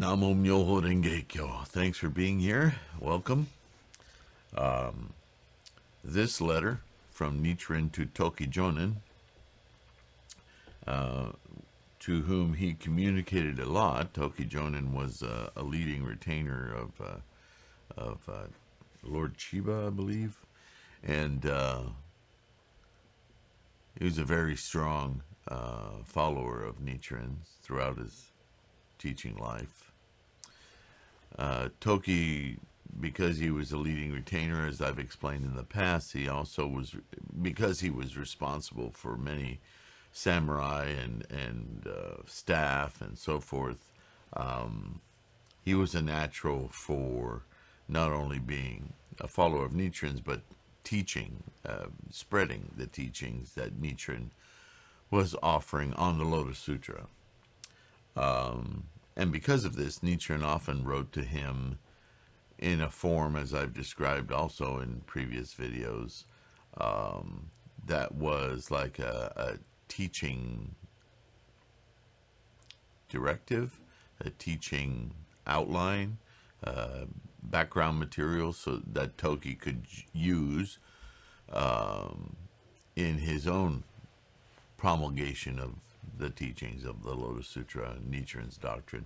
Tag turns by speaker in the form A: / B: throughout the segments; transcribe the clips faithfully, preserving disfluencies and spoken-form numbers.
A: Namo Myoho Renge Kyo. Thanks for being here. Welcome. Um, this letter from Nichiren to Toki Jonin, uh, to whom he communicated a lot. Toki Jonin was uh, a leading retainer of uh, of uh, Lord Chiba, I believe, and uh, he was a very strong uh, follower of Nichiren throughout his teaching life. Uh, Toki, because he was a leading retainer, as I've explained in the past, he also was, because he was responsible for many samurai and, and uh, staff and so forth, um, he was a natural for not only being a follower of Nichiren's, but teaching, uh, spreading the teachings that Nichiren was offering on the Lotus Sutra. Um, and because of this, Nichiren often wrote to him in a form, as I've described also in previous videos, um, that was like a, a teaching directive, a teaching outline, uh, background material, so that Toki could use um, in his own promulgation of the teachings of the Lotus Sutra and Nichiren's doctrine.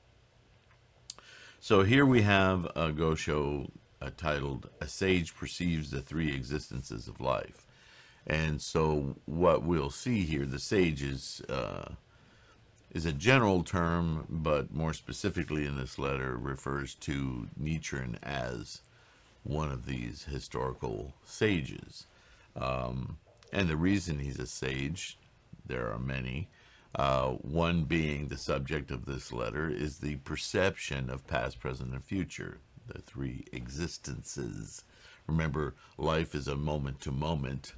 A: So here we have a Gosho uh, titled, A Sage Perceives the Three Existences of Life. And so what we'll see here, the sage is, uh, is a general term, but more specifically in this letter refers to Nichiren as one of these historical sages. Um, and the reason he's a sage, there are many, uh, one being the subject of this letter, is the perception of past, present, and future, the three existences. Remember, life is a moment-to-moment.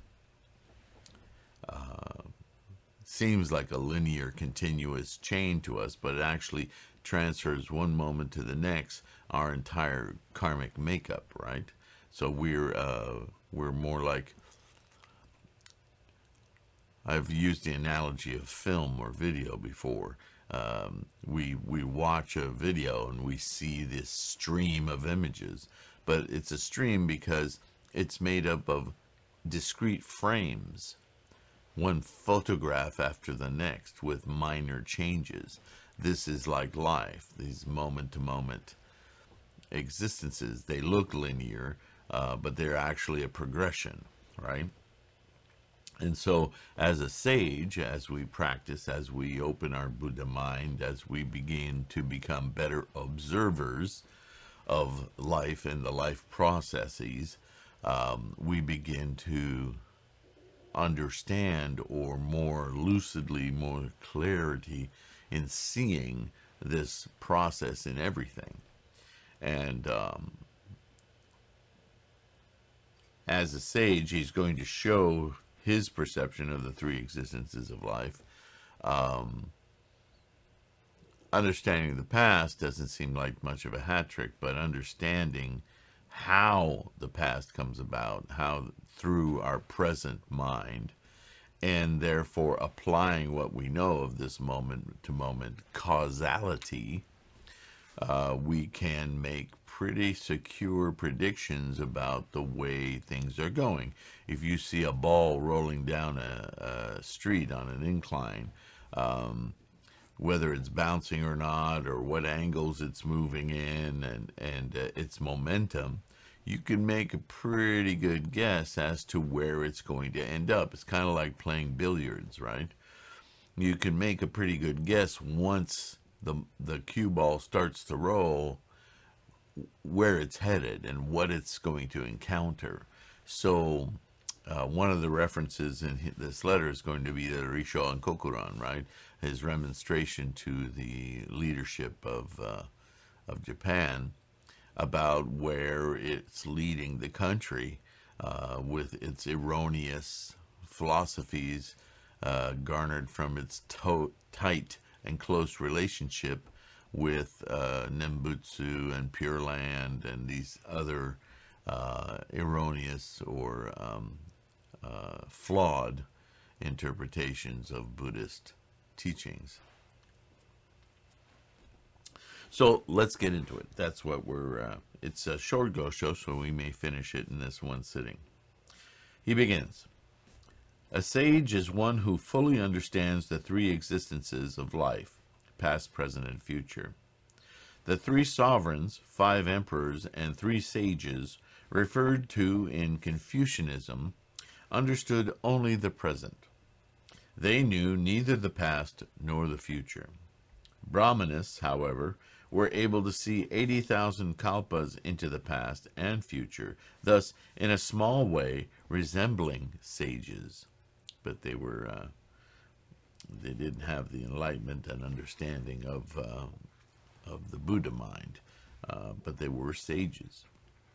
A: Uh, seems like a linear, continuous chain to us, but it actually transfers one moment to the next, our entire karmic makeup, right? So we're uh, we're more like, I've used the analogy of film or video before. Um, we we watch a video and we see this stream of images, but it's a stream because it's made up of discrete frames, one photograph after the next with minor changes. This is like life, these moment-to-moment existences. They look linear, uh, but they're actually a progression, right? And so as a sage, as we practice, as we open our Buddha mind, as we begin to become better observers of life and the life processes, um, we begin to understand, or more lucidly, more clarity in seeing this process in everything. And um, as a sage, he's going to show his perception of the three existences of life. Um, understanding the past doesn't seem like much of a hat trick, but understanding how the past comes about, how through our present mind, and therefore applying what we know of this moment-to-moment causality, uh, we can make pretty secure predictions about the way things are going. If you see a ball rolling down a, a street on an incline, um, whether it's bouncing or not, or what angles it's moving in, and, and uh, its momentum, you can make a pretty good guess as to where it's going to end up. It's kind of like playing billiards, right? You can make a pretty good guess once the, the cue ball starts to roll, where it's headed and what it's going to encounter. So uh, one of the references in this letter is going to be the Risho and Kokuran, right? His remonstration to the leadership of uh, of Japan about where it's leading the country uh, with its erroneous philosophies uh, garnered from its to- tight and close relationship with uh, Nembutsu and Pure Land and these other uh, erroneous or um, uh, flawed interpretations of Buddhist teachings. So let's get into it. That's what we're, uh, it's a short gosho, so we may finish it in this one sitting. He begins. A sage is one who fully understands the three existences of life, past, present, and future. The three sovereigns, five emperors, and three sages referred to in Confucianism understood only the present. They knew neither the past nor the future. Brahmanists, however, were able to see eighty thousand kalpas into the past and future, thus, in a small way, resembling sages. But they were, uh, they didn't have the enlightenment and understanding of, uh, of the Buddha mind, uh, but they were sages.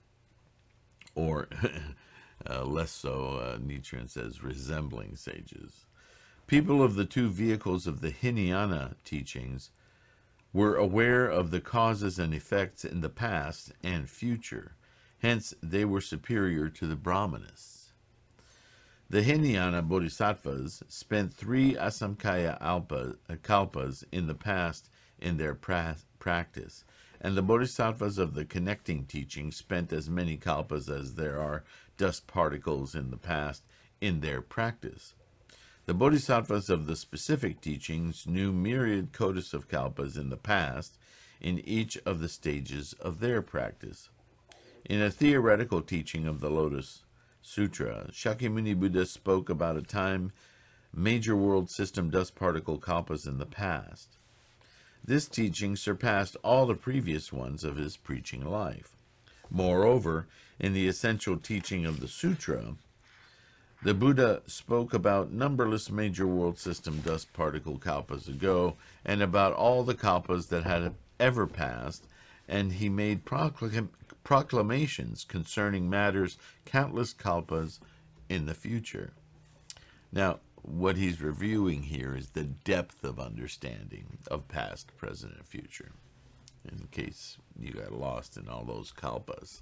A: Or, uh, less so, uh, Nichiren says, resembling sages. People of the two vehicles of the Hinayana teachings were aware of the causes and effects in the past and future. Hence, they were superior to the Brahmanists. The Hinayana Bodhisattvas spent three Asamkaya alpa, uh, kalpas in the past in their pra practice, and the Bodhisattvas of the connecting teaching spent as many kalpas as there are dust particles in the past in their practice. The Bodhisattvas of the specific teachings knew myriad kotis of kalpas in the past in each of the stages of their practice. In a theoretical teaching of the Lotus Sutra, Shakyamuni Buddha spoke about a time major world system dust particle kalpas in the past. This teaching surpassed all the previous ones of his preaching life. Moreover, in the essential teaching of the sutra, the Buddha spoke about numberless major world system dust particle kalpas ago, and about all the kalpas that had ever passed, and he made proclam proclamations concerning matters countless kalpas in the future. Now, what he's reviewing here is the depth of understanding of past, present, and future, in case you got lost in all those kalpas.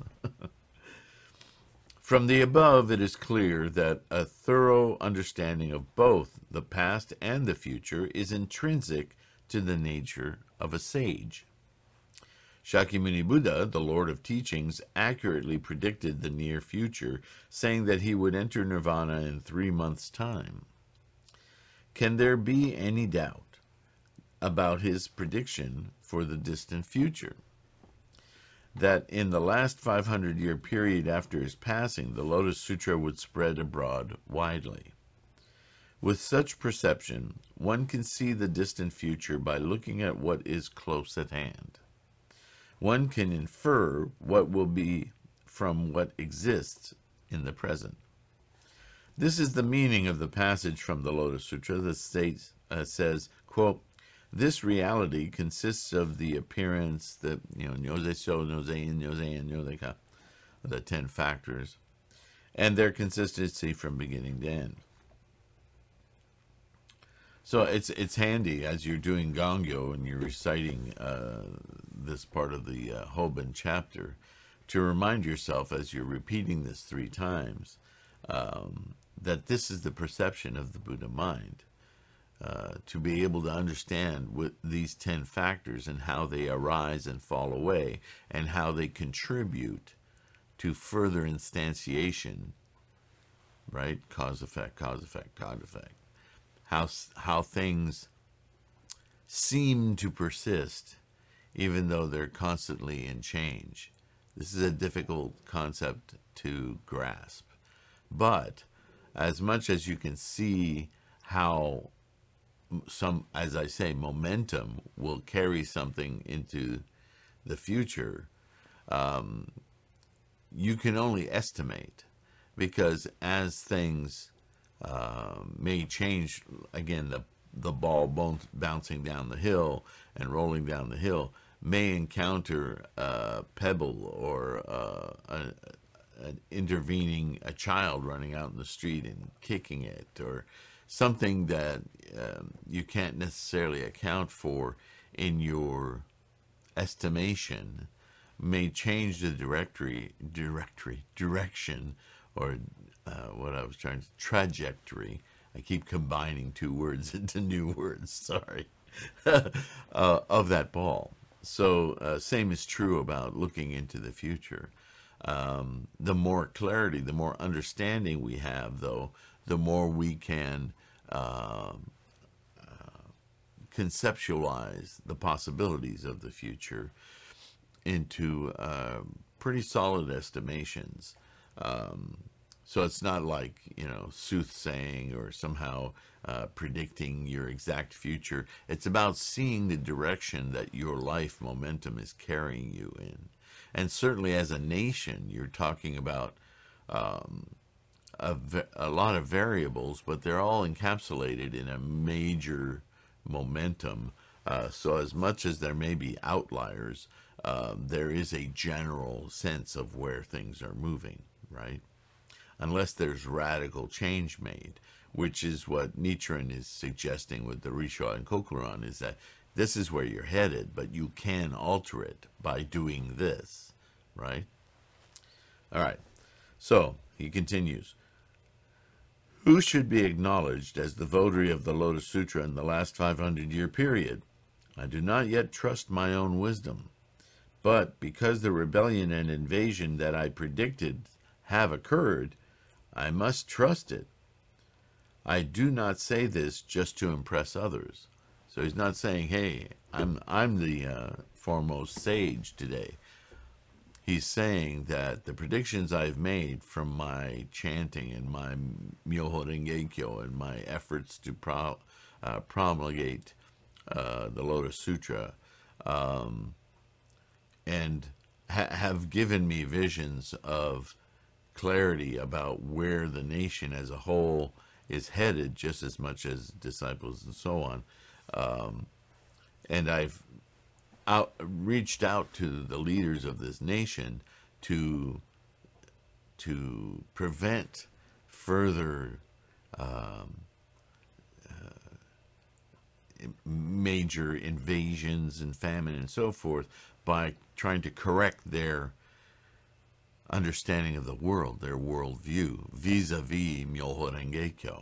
A: From the above, it is clear that a thorough understanding of both the past and the future is intrinsic to the nature of a sage. Shakyamuni Buddha, the Lord of Teachings, accurately predicted the near future, saying that he would enter nirvana in three months' time. Can there be any doubt about his prediction for the distant future? That in the last five hundred year period after his passing, the Lotus Sutra would spread abroad widely. With such perception, one can see the distant future by looking at what is close at hand. One can infer what will be from what exists in the present. This is the meaning of the passage from the Lotus Sutra that states, uh, says, quote, this reality consists of the appearance, the, you know, nyoze so, nyoze in, nyoze in, nyoze ka, the ten factors, and their consistency from beginning to end. So it's it's handy as you're doing Gongyo and you're reciting uh, this part of the uh, Hoben chapter to remind yourself as you're repeating this three times um, that this is the perception of the Buddha mind. Uh, to be able to understand what these ten factors and how they arise and fall away and how they contribute to further instantiation, right? Cause, effect, cause, effect, cause, effect. How, how things seem to persist even though they're constantly in change. This is a difficult concept to grasp. But as much as you can see how some, as I say, momentum will carry something into the future, um, you can only estimate, because as things uh, may change, again, the, the ball bouncing down the hill and rolling down the hill may encounter a pebble or uh, a, an intervening, a child running out in the street and kicking it, or something that um, you can't necessarily account for in your estimation may change the directory, directory, direction, or uh, what I was trying to, trajectory. I keep combining two words into new words, sorry, uh, of that ball. so uh, same is true about looking into the future. Um, the more clarity, the more understanding we have, though, the more we can uh, conceptualize the possibilities of the future into uh, pretty solid estimations. Um, so it's not like, you know, soothsaying or somehow uh, predicting your exact future. It's about seeing the direction that your life momentum is carrying you in. And certainly as a nation, you're talking about um, a, a lot of variables, but they're all encapsulated in a major momentum. Uh, so as much as there may be outliers, uh, there is a general sense of where things are moving, right? Unless there's radical change made, which is what Nichiren is suggesting with the Risho and Kokuran, is that this is where you're headed, but you can alter it by doing this, right? All right. So he continues. Who should be acknowledged as the votary of the Lotus Sutra in the last five hundred year period? I do not yet trust my own wisdom, but because the rebellion and invasion that I predicted have occurred, I must trust it. I do not say this just to impress others. So he's not saying, hey, I'm I'm the uh, foremost sage today. He's saying that the predictions I've made from my chanting and my Myoho Renge-kyo and my efforts to pro, uh, promulgate uh, the Lotus Sutra um, and ha- have given me visions of clarity about where the nation as a whole is headed, just as much as disciples and so on. Um, and I've out, reached out to the leaders of this nation to to prevent further um, uh, major invasions and famine and so forth by trying to correct their understanding of the world, their worldview, vis-a-vis Myoho Renge-kyo.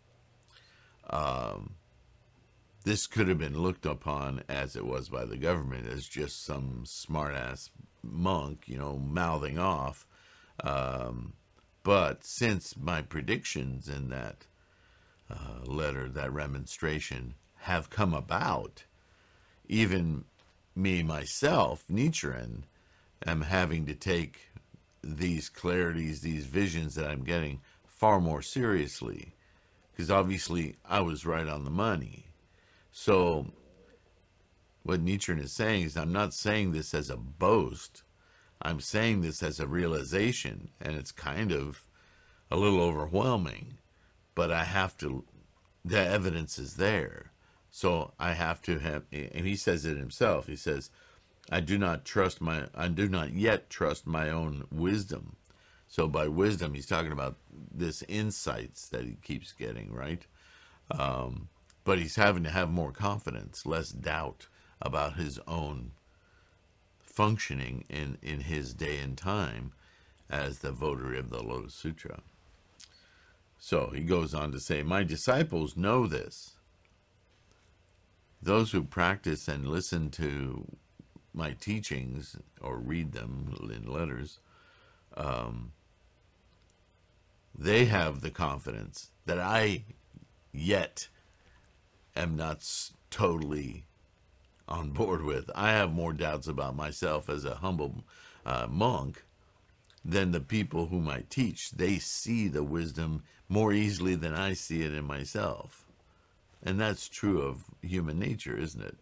A: Um, this could have been looked upon, as it was by the government, as just some smart-ass monk, you know, mouthing off. Um, but since my predictions in that uh, letter, that remonstration, have come about, even me, myself, Nichiren, am having to take these clarities, these visions that I'm getting far more seriously, because obviously I was right on the money. So what Nichiren is saying is, I'm not saying this as a boast. I'm saying this as a realization, and it's kind of a little overwhelming, but I have to, the evidence is there. So I have to have, and he says it himself, he says, I do not trust my, I do not yet trust my own wisdom. So by wisdom, he's talking about this insights that he keeps getting, right? Um, but he's having to have more confidence, less doubt about his own functioning in, in his day and time as the votary of the Lotus Sutra. So he goes on to say, my disciples know this. Those who practice and listen to my teachings or read them in letters, um, they have the confidence that I yet am not totally on board with. I have more doubts about myself as a humble uh, monk than the people whom I teach. They see the wisdom more easily than I see it in myself. And that's true of human nature, isn't it?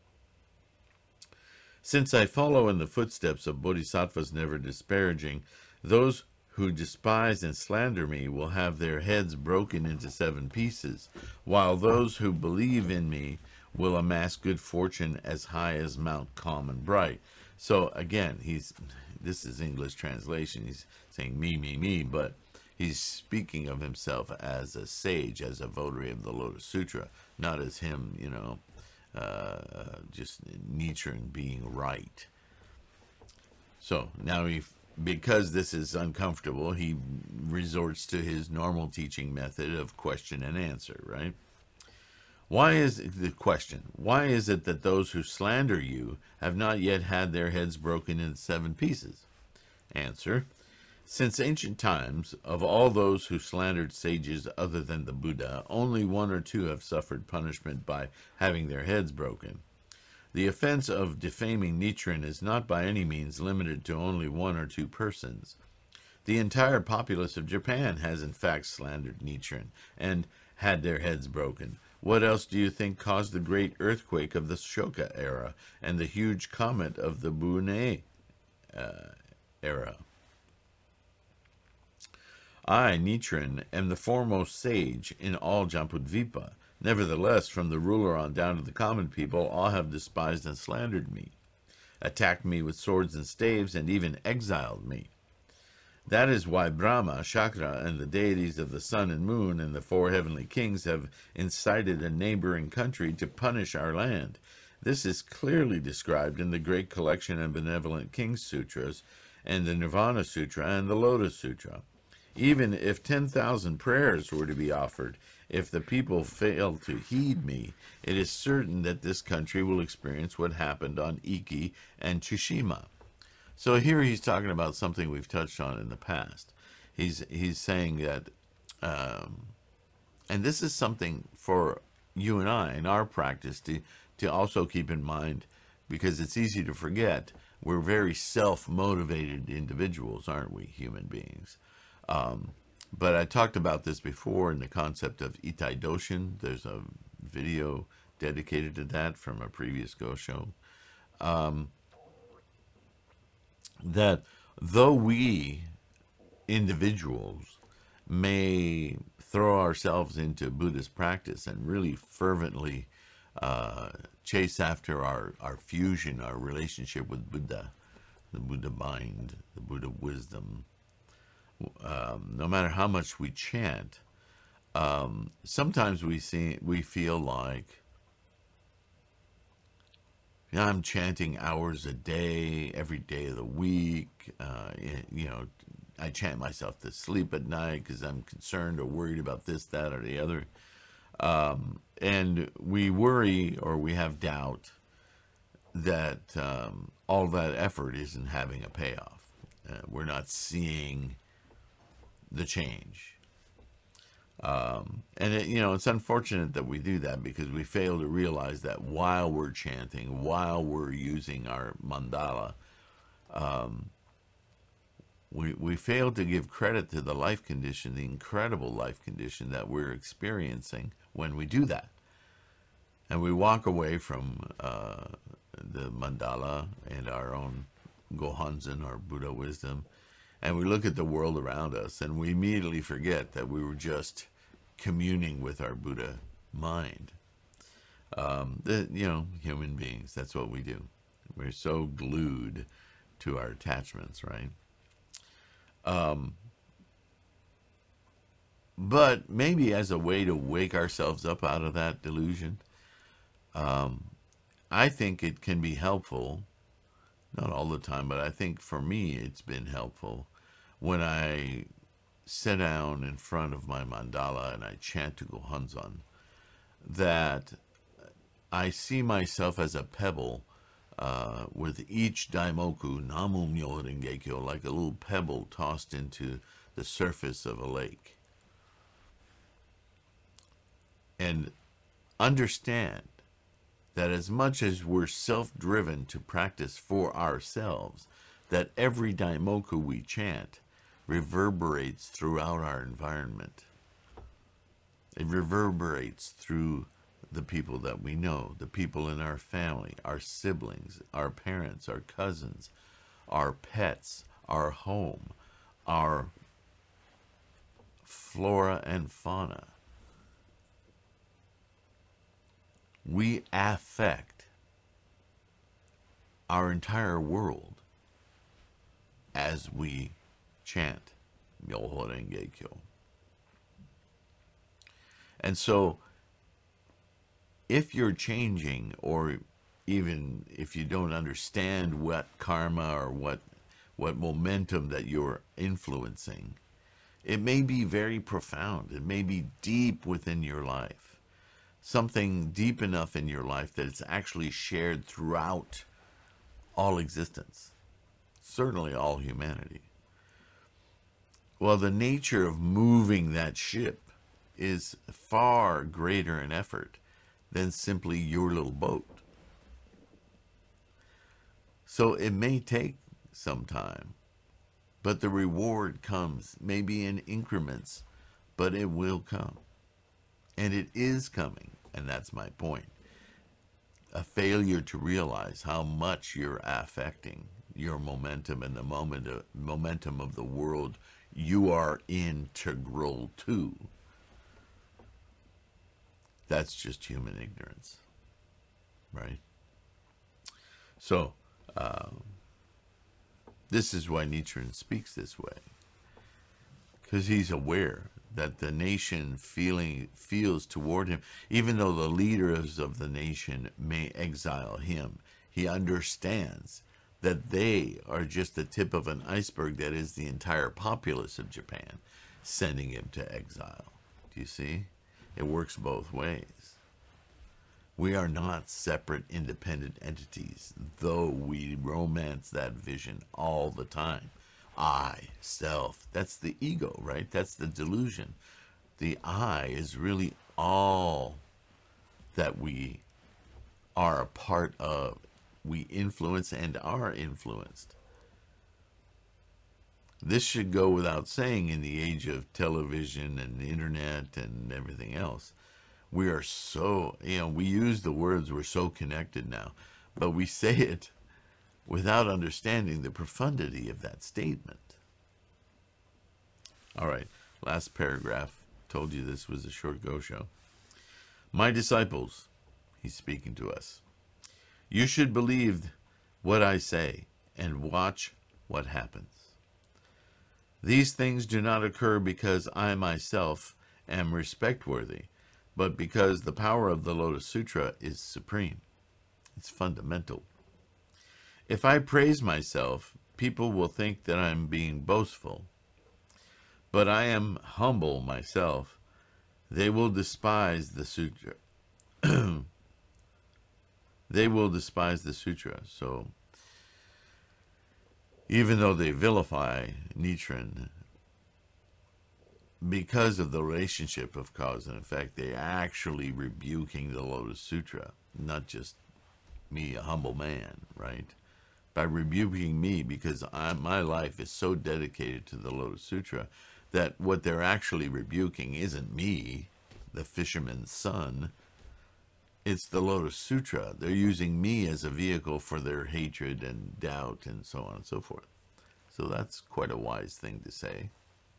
A: Since I follow in the footsteps of bodhisattvas never disparaging, those who despise and slander me will have their heads broken into seven pieces, while those who believe in me will amass good fortune as high as Mount Calm and Bright. So again, he's, this is English translation, he's saying me, me, me, but he's speaking of himself as a sage, as a votary of the Lotus Sutra, not as him, you know, uh, just Nichiren being right. So now he, because this is uncomfortable, he resorts to his normal teaching method of question and answer, right? Why is the question? Why is it that those who slander you have not yet had their heads broken into seven pieces? Answer: since ancient times, of all those who slandered sages other than the Buddha, only one or two have suffered punishment by having their heads broken. The offense of defaming Nichiren is not by any means limited to only one or two persons. The entire populace of Japan has in fact slandered Nichiren and had their heads broken. What else do you think caused the great earthquake of the Shoka era and the huge comet of the Bune uh, era? I, Nichiren, am the foremost sage in all Jambudvipa. Nevertheless, from the ruler on down to the common people, all have despised and slandered me, attacked me with swords and staves, and even exiled me. That is why Brahma, Shakra, and the deities of the sun and moon and the four heavenly kings have incited a neighboring country to punish our land. This is clearly described in the Great Collection and Benevolent Kings Sutras, and the Nirvana Sutra and the Lotus Sutra. Even if ten thousand prayers were to be offered, if the people fail to heed me, it is certain that this country will experience what happened on Iki and Tsushima. So here he's talking about something we've touched on in the past. He's he's saying that, um, and this is something for you and I in our practice to, to also keep in mind, because it's easy to forget. We're very self-motivated individuals, aren't we, human beings? Um, but I talked about this before in the concept of Itai Doshin. There's a video dedicated to that from a previous Go show. Um, that though we individuals may throw ourselves into Buddhist practice and really fervently uh, chase after our, our fusion, our relationship with Buddha, the Buddha mind, the Buddha wisdom, um, no matter how much we chant, um, sometimes we see we feel like, you know, I'm chanting hours a day, every day of the week. Uh, you know, I chant myself to sleep at night because I'm concerned or worried about this, that, or the other. Um, and we worry or we have doubt that um, all that effort isn't having a payoff. Uh, we're not seeing the change. Um, and, it, you know, it's unfortunate that we do that because we fail to realize that while we're chanting, while we're using our mandala, um, we, we fail to give credit to the life condition, the incredible life condition that we're experiencing when we do that. And we walk away from uh, the mandala and our own Gohonzon, our Buddha wisdom, and we look at the world around us and we immediately forget that we were just communing with our Buddha mind. Um, the, you know, human beings, that's what we do. We're so glued to our attachments, right? Um, but maybe as a way to wake ourselves up out of that delusion, um, I think it can be helpful, not all the time, but I think for me it's been helpful when I sit down in front of my mandala and I chant to Gohonzon, that I see myself as a pebble uh, with each daimoku, Namu Myoho Renge Kyo, like a little pebble tossed into the surface of a lake. And understand that as much as we're self-driven to practice for ourselves, that every daimoku we chant reverberates throughout our environment. It reverberates through the people that we know, the people in our family, our siblings, our parents, our cousins, our pets, our home, our flora and fauna. We affect our entire world as we chant Myoho Renge Kyo. And so, if you're changing, or even if you don't understand what karma or what what momentum that you're influencing, it may be very profound. It may be deep within your life. something deep enough in your life that it's actually shared throughout all existence, certainly all humanity. Well, the nature of moving that ship is far greater in effort than simply your little boat. So it may take some time, but the reward comes, maybe in increments, but it will come. And it is coming, and that's my point. A failure to realize how much you're affecting your momentum and the moment of, momentum of the world you are integral to. That's just human ignorance, right? So, uh, this is why Nichiren speaks this way, because he's aware that the nation feeling feels toward him, even though the leaders of the nation may exile him, he understands that they are just the tip of an iceberg that is the entire populace of Japan, sending him to exile. Do you see? It works both ways. We are not separate, independent entities, though we romance that vision all the time. I, self, that's the ego, right? That's the delusion. The I is really all that we are a part of. We influence and are influenced. This should go without saying in the age of television and the internet and everything else. We are so, you know, we use the words, we're so connected now, but we say it without understanding the profundity of that statement. All right, last paragraph. Told you this was a short go show. My disciples, he's speaking to us. You should believe what I say and watch what happens. These things do not occur because I myself am respect-worthy, but because the power of the Lotus Sutra is supreme. It's fundamental. If I praise myself, people will think that I'm being boastful. But I am humble myself. They will despise the sutra. They will despise the sutra. So, even though they vilify Nichiren, because of the relationship of cause and effect, they're actually rebuking the Lotus Sutra, not just me, a humble man, right? By rebuking me, because I, my life is so dedicated to the Lotus Sutra that what they're actually rebuking isn't me, the fisherman's son. It's the Lotus Sutra. They're using me as a vehicle for their hatred and doubt and so on and so forth. So that's quite a wise thing to say.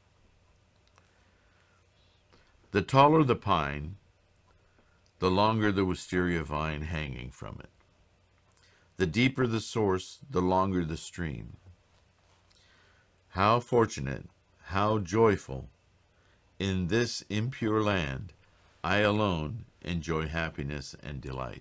A: The taller the pine, the longer the wisteria vine hanging from it. The deeper the source, the longer the stream. How fortunate, how joyful, in this impure land, I alone enjoy happiness and delight.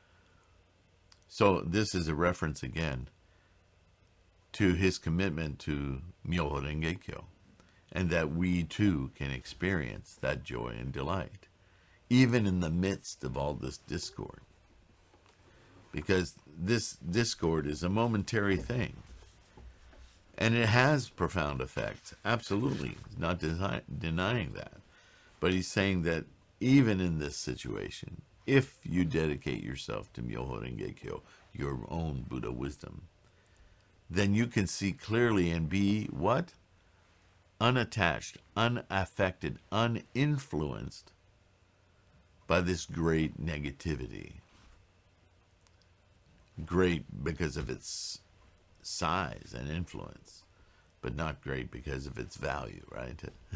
A: So this is a reference again to his commitment to Myoho Renge Kyo, and that we too can experience that joy and delight, even in the midst of all this discord. Because this discord is a momentary thing, and it has profound effects, absolutely, not desi- denying that. But he's saying that even in this situation, if you dedicate yourself to Myoho Renge Kyo, your own Buddha wisdom, then you can see clearly and be what? Unattached, unaffected, uninfluenced by this great negativity. Great because of its size and influence, but not great because of its value, right?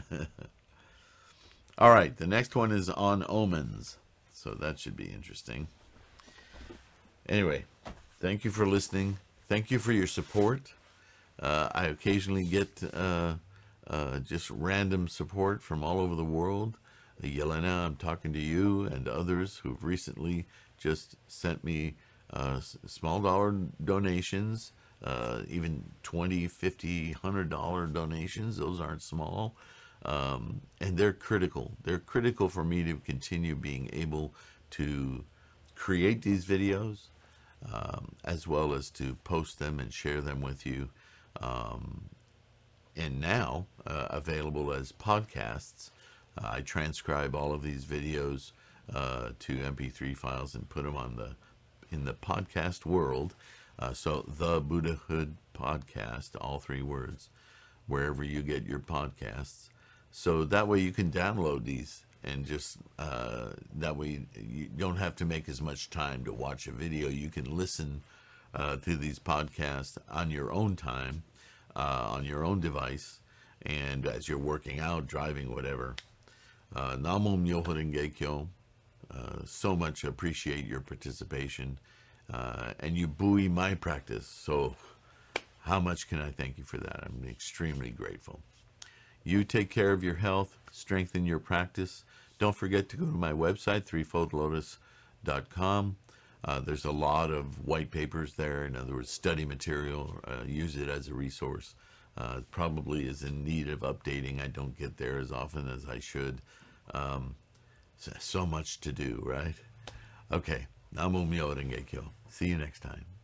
A: All right, the next one is on omens, so that should be interesting. Anyway, thank you for listening. Thank you for your support. Uh, I occasionally get uh, uh, just random support from all over the world. Yelena, I'm talking to you and others who've recently just sent me uh, small dollar donations, uh, even twenty, fifty, one hundred dollar donations. Those aren't small. Um, and they're critical. They're critical for me to continue being able to create these videos, um, as well as to post them and share them with you. Um, and now uh, available as podcasts. Uh, I transcribe all of these videos uh, to M P three files and put them on the in the podcast world. Uh, so the Buddhahood Podcast, all three words, wherever you get your podcasts. So that way you can download these and just uh, that way you don't have to make as much time to watch a video. You can listen uh, to these podcasts on your own time, uh, on your own device, and as you're working out, driving, whatever. Uh, Namo Myoho Renge Kyo. Uh, so much appreciate your participation, uh, and you buoy my practice. So how much can I thank you for that? I'm extremely grateful. You take care of your health, strengthen your practice. Don't forget to go to my website, threefold lotus dot com. Uh, there's a lot of white papers there. In other words, study material. Uh, use it as a resource. Uh, probably is in need of updating. I don't get there as often as I should. Um, so, so much to do, right? Okay. Namo Myoho Renge Kyo. See you next time.